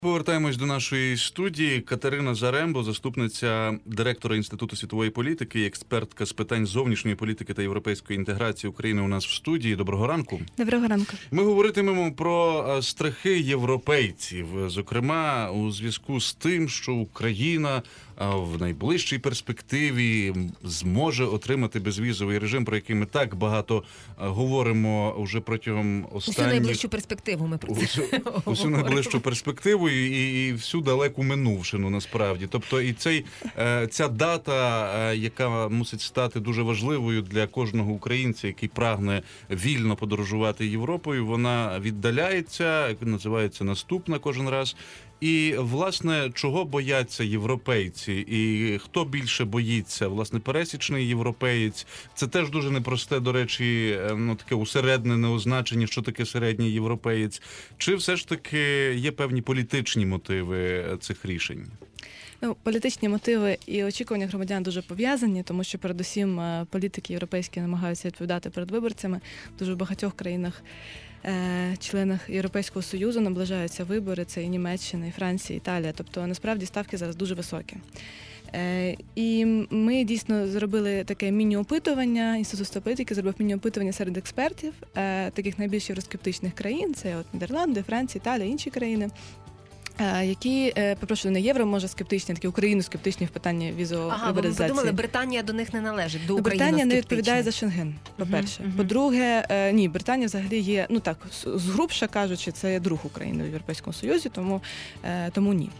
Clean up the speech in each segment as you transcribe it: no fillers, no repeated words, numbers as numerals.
Повертаємось до нашої студії. Катерина Зарембо, заступниця директора Інституту світової політики, експертка з питань зовнішньої політики та європейської інтеграції України у нас в студії. Доброго ранку. Доброго ранку. Ми говоритимемо про страхи європейців, зокрема у зв'язку з тим, що Україна в найближчій перспективі зможе отримати безвізовий режим, про який ми так багато говоримо вже протягом останніх... Усю найближчу перспективу ми про це говоримо. Усю найближчу перспективу і всю далеку минувшину, насправді. Тобто і ця дата, яка мусить стати дуже важливою для кожного українця, який прагне вільно подорожувати Європою, вона віддаляється, називається наступна кожен раз. І, власне, чого бояться європейці? І хто більше боїться? Власне, пересічний європеєць. Це теж дуже непросте, до речі, таке усереднене означення, що таке середній європеєць. Чи все ж таки є певні політичні мотиви цих рішень? Політичні мотиви і очікування громадян дуже пов'язані, тому що передусім політики європейські намагаються відповідати перед виборцями. В дуже багатьох країнах, членах Європейського Союзу наближаються вибори, це і Німеччина, і Франція, і Італія. Тобто, насправді, ставки зараз дуже високі. І ми дійсно зробили таке міні-опитування, Інститут світової політики зробив міні-опитування серед експертів, таких найбільш євроскептичних країн, це от Нідерланди, Франція, Італія, інші країни, які, попрошу, не євро, може скептичні, такі україно-скептичні в питанні візової лібералізації. Ви подумали, Британія до них не належить, до україно-скептичних. Британія не відповідає за Шенген, по-перше. По-друге, ні, Британія взагалі є, згрубше кажучи, це друг України в Європейському Союзі, тому ні.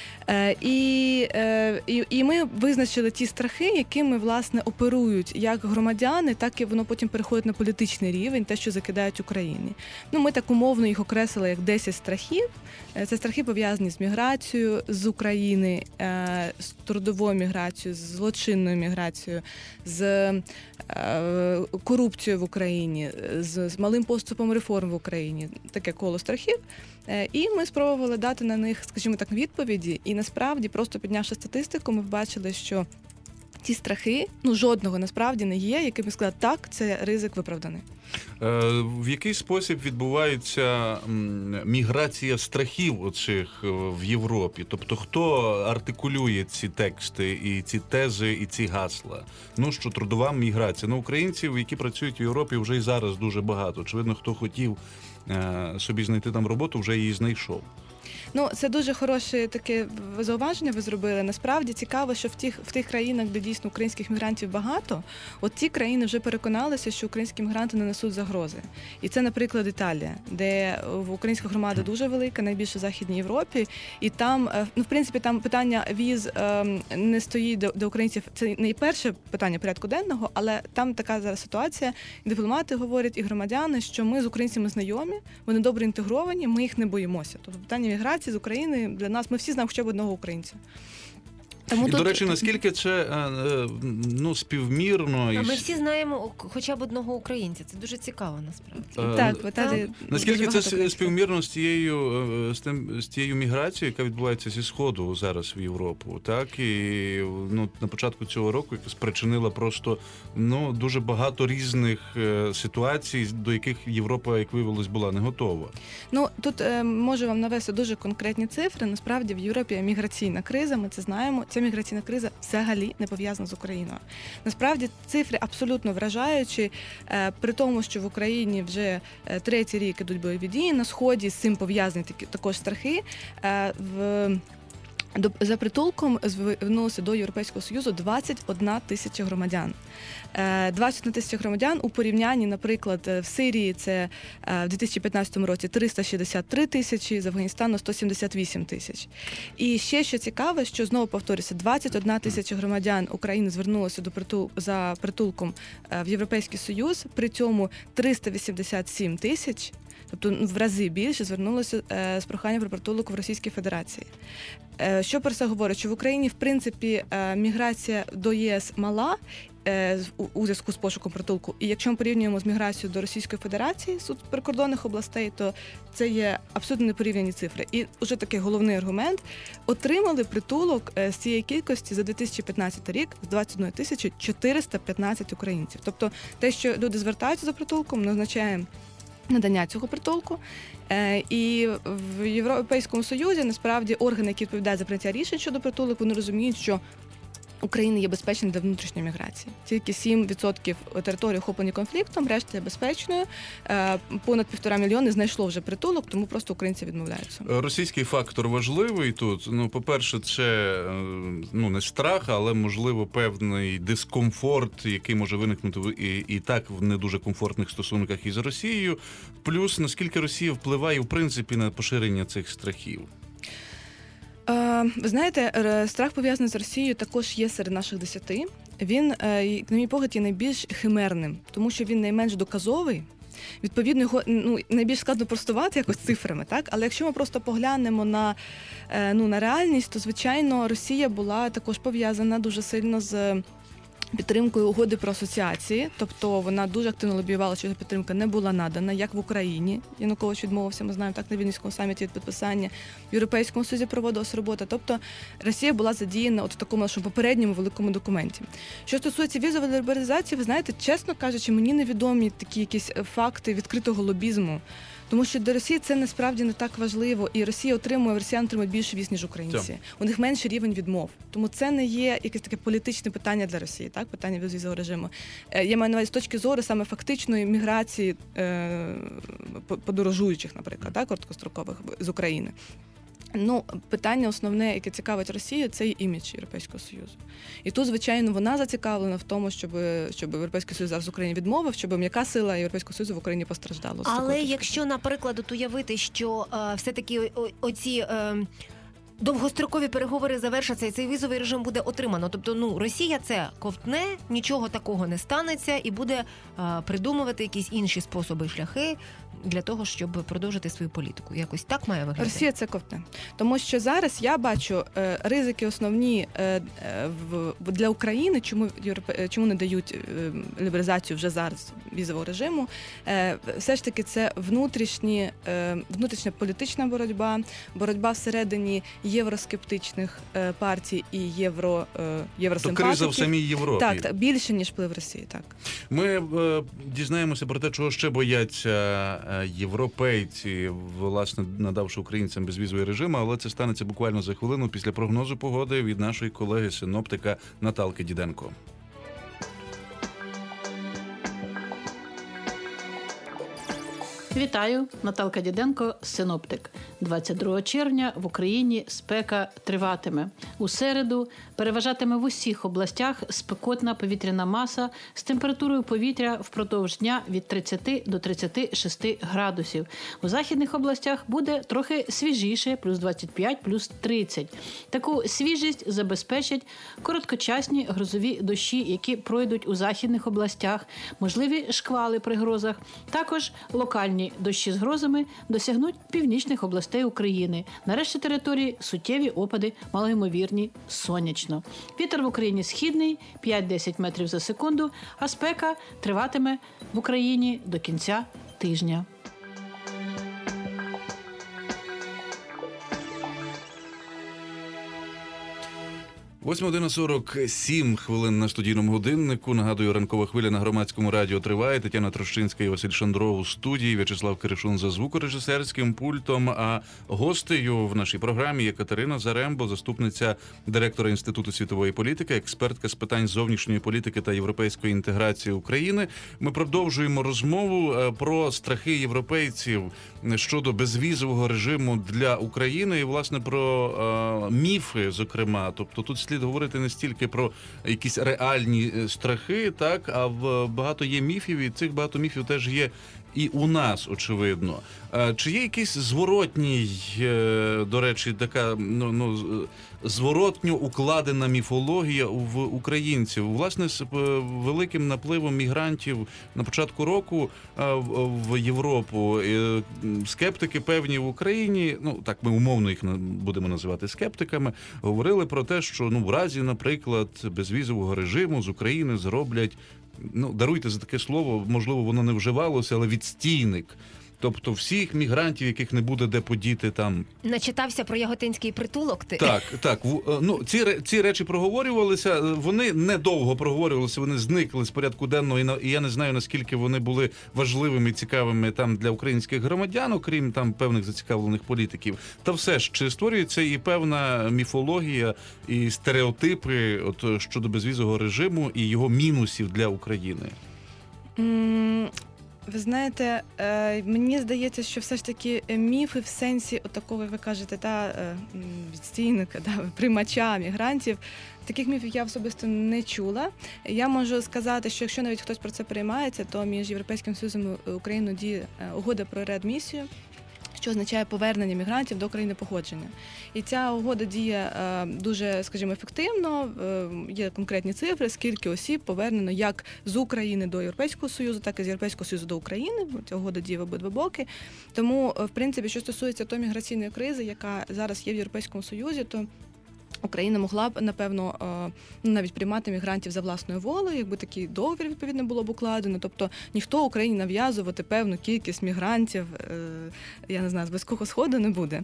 І ми визначили ті страхи, якими, власне, оперують як громадяни, так і воно потім переходить на політичний рівень, те, що закидають Україні. Ми так умовно їх окреслили як 10 страхів. Це страхи пов'язані з міграцією з України, з трудовою міграцією, з злочинною міграцією, з корупцією в Україні, з малим поступом реформ в Україні. Таке коло страхів. І ми спробували дати на них, скажімо так, відповіді. І насправді, просто піднявши статистику, ми бачили, що ті страхи, жодного насправді не є, якими сказати, так, це ризик виправданий. В який спосіб відбувається міграція страхів оцих в Європі? Тобто хто артикулює ці тексти, і ці тези, і ці гасла? Що трудова міграція. Українців, які працюють в Європі, вже і зараз дуже багато. Очевидно, хто хотів собі знайти там роботу, вже її знайшов. Це дуже хороше таке зауваження ви зробили. Насправді цікаво, що в тих країнах, де дійсно українських мігрантів багато, ті країни вже переконалися, що українські мігранти не несуть загрози. І це, наприклад, Італія, де українська громада дуже велика, найбільше в Західній Європі. І там, в принципі, там питання віз не стоїть до українців. Це не перше питання порядку денного, але там така зараз ситуація. І дипломати говорять, і громадяни, що ми з українцями знайомі, вони добре інтегровані, ми їх не боїмося. Тобто питання міграції з України для нас, ми всі знаємо хоча б одного українця. І, до речі, наскільки це співмірно? Ми всі знаємо хоча б одного українця. Це дуже цікаво, насправді. Так, в Італії наскільки це співмірно з тією міграцією, яка відбувається зі Сходу зараз в Європу, так? І на початку цього року, яка спричинила просто дуже багато різних ситуацій, до яких Європа, як виявилось, була не готова. Тут можу вам навести дуже конкретні цифри. Насправді в Європі міграційна криза, ми це знаємо. Ця міграційна криза взагалі не пов'язана з Україною. Насправді цифри абсолютно вражаючі, при тому, що в Україні вже третій рік ідуть бойові дії, на Сході з цим пов'язані також страхи. За притулком звернулося до Європейського Союзу 21 тисяча громадян. 21 тисяча громадян у порівнянні, наприклад, в Сирії це в 2015 році 363 тисячі, з Афганістану 178 тисяч. І ще що цікаве, що знову повторюся, 21 тисяча громадян України звернулося за притулком в Європейський Союз, при цьому 387 тисяч, тобто в рази більше, звернулося з проханням про притулок в Російській Федерації. Що про це говорить? Що в Україні, в принципі, міграція до ЄС мала у зв'язку з пошуком притулку. І якщо ми порівнюємо з міграцією до Російської Федерації, з прикордонних областей, то це є абсолютно непорівняні цифри. І вже такий головний аргумент – отримали притулок з цієї кількості за 2015 рік з 21 тисячі 415 українців. Тобто те, що люди звертаються за притулком, не означає надання цього притулку. І в Європейському Союзі насправді органи, які відповідають за прийняття рішень щодо притулок, вони розуміють, що Україна є безпечною для внутрішньої міграції. Тільки 7% території охоплені конфліктом, решта є безпечною. Понад 1,5 мільйони знайшло вже притулок, тому просто українці відмовляються. Російський фактор важливий тут. Ну, по-перше, це не страх, але, можливо, певний дискомфорт, який може виникнути і так в не дуже комфортних стосунках із Росією. Плюс, наскільки Росія впливає, в принципі, на поширення цих страхів. Ви знаєте, страх пов'язаний з Росією також є серед наших 10. Він, на мій погляд, є найбільш химерним, тому що він найменш доказовий. Відповідно, його найбільш складно простувати якось цифрами, так? Але якщо ми просто поглянемо на реальність, то, звичайно, Росія була також пов'язана дуже сильно з підтримкою угоди про асоціації, тобто вона дуже активно лобіювала, що ця підтримка не була надана, як в Україні. Янукович відмовився, ми знаємо, так, на Вільнюському саміті від підписання. В Європейському Союзі проводилася робота. Тобто Росія була задіяна в такому нашому попередньому великому документі. Що стосується візової лібералізації, ви знаєте, чесно кажучи, мені невідомі такі якісь факти відкритого лобізму. Тому що для Росії це насправді не так важливо, і Росія росіяни отримують більше віз, ніж українці. У них менший рівень відмов. Тому це не є якесь таке політичне питання для Росії, так, питання безвізового режиму. Я маю на увазі з точки зору саме фактичної міграції подорожуючих, наприклад, так, короткострокових з України. Питання основне, яке цікавить Росію, це і імідж Європейського Союзу. І тут, звичайно, вона зацікавлена в тому, щоб Європейський Союз зараз в Україні відмовив, щоб м'яка сила Європейського Союзу в Україні постраждала. Але якщо, наприклад, уявити, що все-таки оці довгострокові переговори завершаться і цей візовий режим буде отримано. Тобто, Росія це ковтне, нічого такого не станеться і буде придумувати якісь інші способи, шляхи для того, щоб продовжити свою політику. Якось так має виглядати? Росія це ковтне. Тому що зараз я бачу ризики основні для України, чому не дають лібералізацію вже зараз візового режиму. Все ж таки це внутрішня політична боротьба всередині євроскептичних партій і євросимпатиків. То криза в самій Європі. Так, більше, ніж вплив Росії, так. Ми дізнаємося про те, чого ще бояться європейці, власне, надавши українцям безвізовий режим, але це станеться буквально за хвилину після прогнозу погоди від нашої колеги-синоптика Наталки Діденко. Вітаю, Наталка Діденко, синоптик. 22 червня в Україні спека триватиме. У середу переважатиме в усіх областях спекотна повітряна маса з температурою повітря впродовж дня від 30 до 36 градусів. У західних областях буде трохи свіжіше, плюс 25, плюс 30. Таку свіжість забезпечать короткочасні грозові дощі, які пройдуть у західних областях, можливі шквали при грозах, також локальні дощі з грозами досягнуть північних областей України. На решті території суттєві опади, малоймовірні, сонячно. Вітер в Україні східний, 5-10 метрів за секунду, а спека триватиме в Україні до кінця тижня. Восьма 47 хвилин на студійному годиннику. Нагадую, ранкова хвиля на Громадському радіо триває. Тетяна Трощинська і Василь Шандров у студії. В'ячеслав Киришун за звукорежисерським пультом. А гостею в нашій програмі є Катерина Зарембо, заступниця директора Інституту світової політики, експертка з питань зовнішньої політики та європейської інтеграції України. Ми продовжуємо розмову про страхи європейців щодо безвізового режиму для України і, власне, про міфи, зокрема. Тобто тут слід говорити не стільки про якісь реальні страхи, так, а багато є міфів, і цих багато міфів теж є і у нас, очевидно. Чи є якийсь зворотній, до речі, така зворотньо укладена міфологія в українців? Власне, з великим напливом мігрантів на початку року в Європу скептики певні в Україні, так ми умовно їх будемо називати скептиками, говорили про те, що в разі, наприклад, безвізового режиму з України зроблять, даруйте за таке слово, можливо, воно не вживалося, але відстійник. Тобто всіх мігрантів, яких не буде де подіти там. Начитався про яготинський притулок ти? Так. Ну, ці речі проговорювалися, вони недовго проговорювалися, вони зникли з порядку денного, і я не знаю, наскільки вони були важливими і цікавими там для українських громадян, окрім там певних зацікавлених політиків. Та все ж, чи створюється і певна міфологія, і стереотипи от щодо безвізового режиму і його мінусів для України? Ви знаєте, мені здається, що все ж таки міфи в сенсі отакого, ви кажете, відстійника, приймача мігрантів, таких міфів я особисто не чула. Я можу сказати, що якщо навіть хтось про це переймається, то між Європейським Союзом і Україною діє угода про реадмісію, що означає повернення мігрантів до країни походження. І ця угода діє дуже, скажімо, ефективно. Є конкретні цифри, скільки осіб повернено як з України до Європейського Союзу, так і з Європейського Союзу до України. Ця угода діє в обидва боки. Тому, в принципі, що стосується тої міграційної кризи, яка зараз є в Європейському Союзі, то Україна могла б, напевно, навіть приймати мігрантів за власною волею, якби такий договір, відповідно, було б укладено. Тобто ніхто Україні нав'язувати певну кількість мігрантів, я не знаю, з Близького Сходу не буде.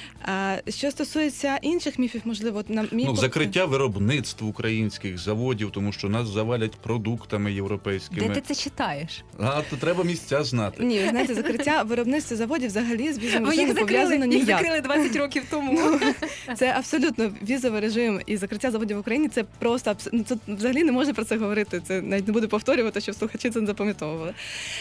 Що стосується інших міфів, можливо, закриття виробництв українських заводів, тому що нас завалять продуктами європейськими. Де ти це читаєш? То треба місця знати. Ні, ви знаєте, закриття виробництва заводів взагалі з візовим режимом не пов'язано ніяк. Їх закрили 20 років тому. Це абсолютно візовий режим і закриття заводів в Україні, це просто, це взагалі не можна про це говорити, це навіть не буду повторювати, щоб слухачі це не запам'ятовували.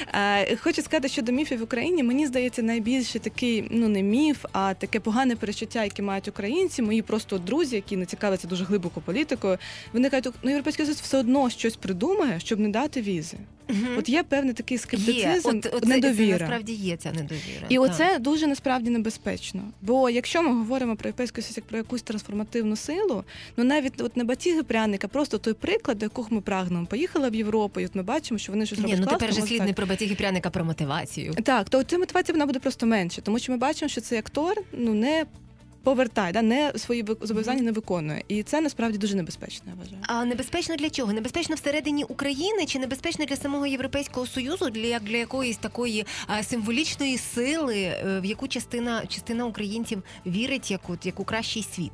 Хочу сказати, щодо міфів в Україні, мені здається, найбільше такий, не міф, а таке погане перечуття, яке мають українці, мої просто друзі, які не цікавляться дуже глибоко політикою, вони кажуть, Європейський Союз все одно щось придумає, щоб не дати візи. От є певний такий скептицизм, недовіра. Це насправді є ця недовіра. І оце дуже насправді небезпечно. Бо якщо ми говоримо про Європейський Союз як про якусь трансформативну силу, навіть от не батіги пряника, просто той приклад, до якого ми прагнемо. Поїхали в Європу, і от ми бачимо, що вони щось роблять класно. Тепер же слід не про батіги пряника, а про мотивацію. Так, то ця мотивація вона буде просто менше, тому що ми бачимо, що цей актор не повертає, не свої зобов'язання не виконує. І це насправді дуже небезпечно, я вважаю. А небезпечно для чого? Небезпечно всередині України чи небезпечно для самого Європейського Союзу, для якоїсь такої символічної сили, в яку частина українців вірить, як у кращий світ?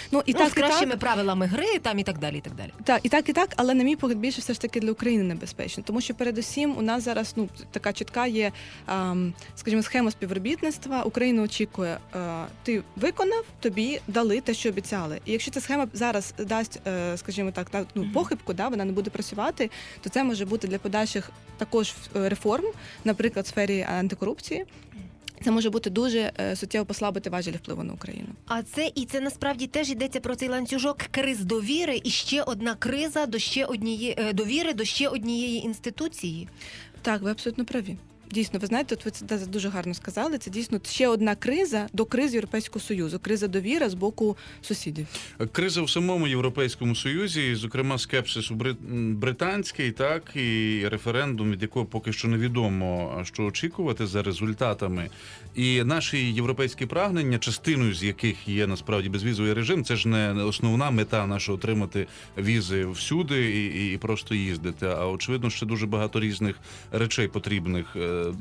З кращими правилами гри там і так далі, і так далі. Так, і так, але на мій погляд більше все ж таки для України небезпечно, тому що передусім у нас зараз така чітка є, скажімо, схема співробітництва. Україна очікує, ти виконав, тобі дали те, що обіцяли. І якщо ця схема зараз дасть, скажімо так, похибку, вона не буде працювати, то це може бути для подальших також реформ, наприклад, в сфері антикорупції. Це може бути дуже суттєво послабити важелі впливу на Україну. А це насправді теж йдеться про цей ланцюжок криз довіри і ще одна криза до ще однієї довіри до ще однієї інституції. Так, ви абсолютно праві. Дійсно, ви знаєте, ви це дуже гарно сказали, це дійсно ще одна криза до кризи Європейського Союзу, криза довіри з боку сусідів. Криза в самому Європейському Союзі, зокрема скепсис британський, так, і референдум, від якого поки що невідомо, що очікувати за результатами. І наші європейські прагнення, частиною з яких є насправді безвізовий режим, це ж не основна мета наша отримати візи всюди і просто їздити, а очевидно, ще дуже багато різних речей потрібних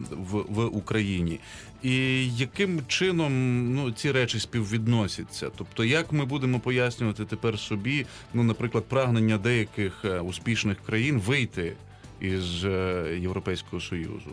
в Україні. І яким чином ці речі співвідносяться? Тобто, як ми будемо пояснювати тепер собі, наприклад, прагнення деяких успішних країн вийти із Європейського Союзу?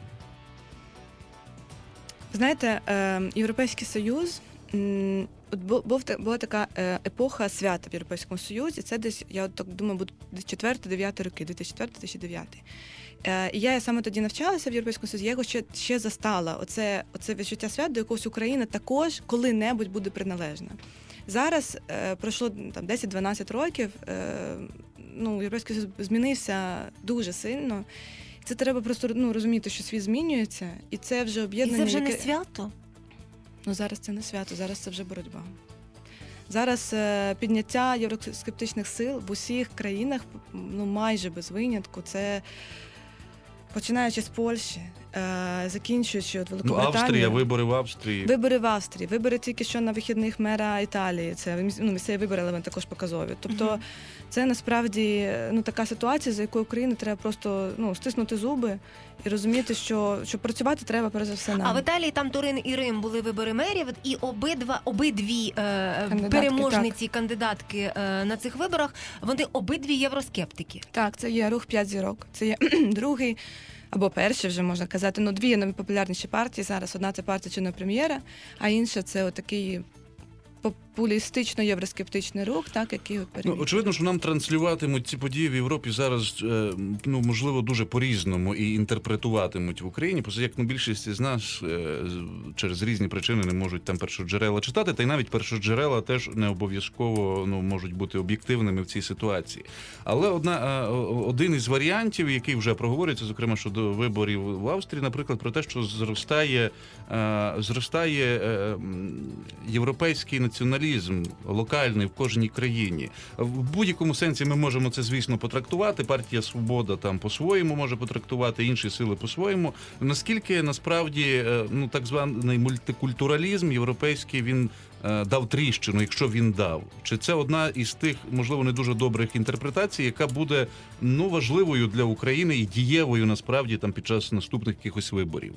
Знаєте, Європейський Союз, була така епоха свята в Європейському Союзі, це десь, я так думаю, буде 4-9 роки, 2004-2009. І я саме тоді навчалася в Європейському Союзі, я його ще застала. Оце відчуття свят, до якогось Україна також коли-небудь буде приналежна. Зараз пройшло 10-12 років, Європейський Союз змінився дуже сильно. Це треба просто розуміти, що світ змінюється, і це вже об'єднання. І це вже не свято? Зараз це не свято, зараз це вже боротьба. Зараз підняття євроскептичних сил в усіх країнах, майже без винятку, це починаючи з Польщі закінчуючи от Ну, Великобританію. Австрія, вибори в Австрії. Вибори в Австрії, вибори тільки що на вихідних мера Італії. Це місцеві вибори, але вони також показові. Тобто це насправді така ситуація, за якою Україні треба просто стиснути зуби і розуміти, що працювати треба перш за все нам. А в Італії там Турин і Рим були вибори мерів, і обидві переможниці, кандидатки на цих виборах, вони обидві євроскептики. Так, це є рух 5 зірок. Це є другий або перший, вже можна казати. Дві найпопулярніші партії зараз. Одна це партія чинного прем'єра, а інша це отакий популістично-євроскептичний рух, так, який переміг. Очевидно, що нам транслюватимуть ці події в Європі зараз, можливо, дуже по-різному і інтерпретуватимуть в Україні, просто як більшість з нас через різні причини не можуть там першоджерела читати, та й навіть першоджерела теж не обов'язково можуть бути об'єктивними в цій ситуації. Але один із варіантів, який вже проговорюється, зокрема щодо виборів в Австрії, наприклад, про те, що зростає європейський націоналізм локальний в кожній країні. В будь-якому сенсі ми можемо це, звісно, потрактувати. Партія Свобода там по-своєму може потрактувати, інші сили по-своєму. Наскільки, насправді, так званий мультикультуралізм європейський, він дав тріщину, якщо він дав? Чи це одна із тих, можливо, не дуже добрих інтерпретацій, яка буде, важливою для України і дієвою, насправді, там під час наступних якихось виборів?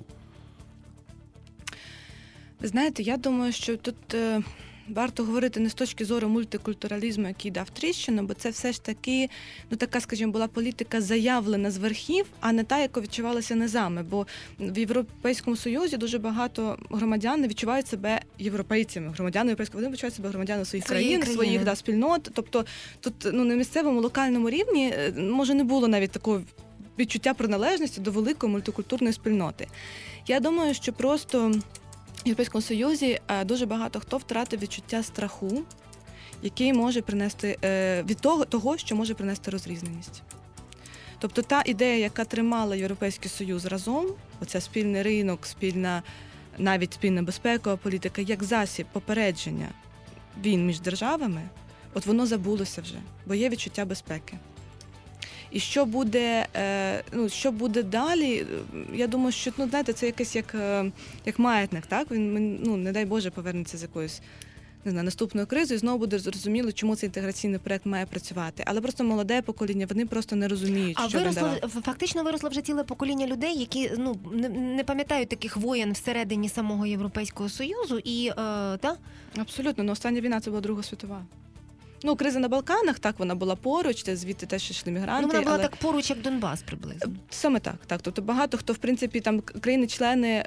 Ви знаєте, я думаю, що тут варто говорити не з точки зору мультикультуралізму, який дав тріщину, бо це все ж таки, така, скажімо, була політика заявлена з верхів, а не та, яка відчувалася низами. Бо в Європейському Союзі дуже багато громадян не відчувають себе європейцями. Громадяни Європейського Союзу відчувають себе громадянами своїх країн, своїх спільнот. Тобто тут на місцевому, локальному рівні, може, не було навіть такого відчуття приналежності до великої мультикультурної спільноти. Я думаю, що просто в Європейському Союзі дуже багато хто втратив відчуття страху, який може принести від того, що може принести розрізненість. Тобто та ідея, яка тримала Європейський Союз разом, оця спільний ринок, навіть спільна безпекова політика, як засіб попередження війн між державами, от воно забулося вже, бо є відчуття безпеки. І що буде далі, я думаю, що, знаєте, це якесь як маятник, так? Він, не дай Боже, повернеться з якоюсь, наступною кризою, і знову буде зрозуміло, чому цей інтеграційний проект має працювати. Але просто молоде покоління, вони просто не розуміють, що він давав. Фактично виросло вже ціле покоління людей, які, не пам'ятають таких воєн всередині самого Європейського Союзу, і, так? Абсолютно, остання війна – це була Друга світова. Криза на Балканах, так, вона була поруч, звідти теж йшли мігранти. Вона була так поруч, як Донбас приблизно. Саме так. Тобто багато хто, в принципі, там країни-члени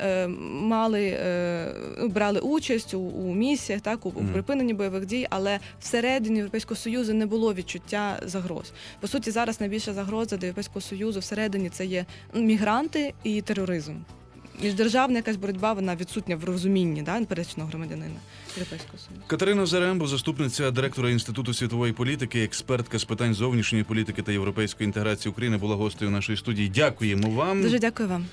брали участь у місіях, так, у припиненні бойових дій, але всередині Європейського Союзу не було відчуття загроз. По суті, зараз найбільша загроза для Європейського Союзу всередині – це є мігранти і тероризм. Міждержавна якась боротьба, вона відсутня в розумінні пересічного громадянина Європейського Союзу. Катерина Зарембо, заступниця директора Інституту світової політики, експертка з питань зовнішньої політики та європейської інтеграції України, була гостею нашої студії. Дякуємо вам. Дуже дякую вам.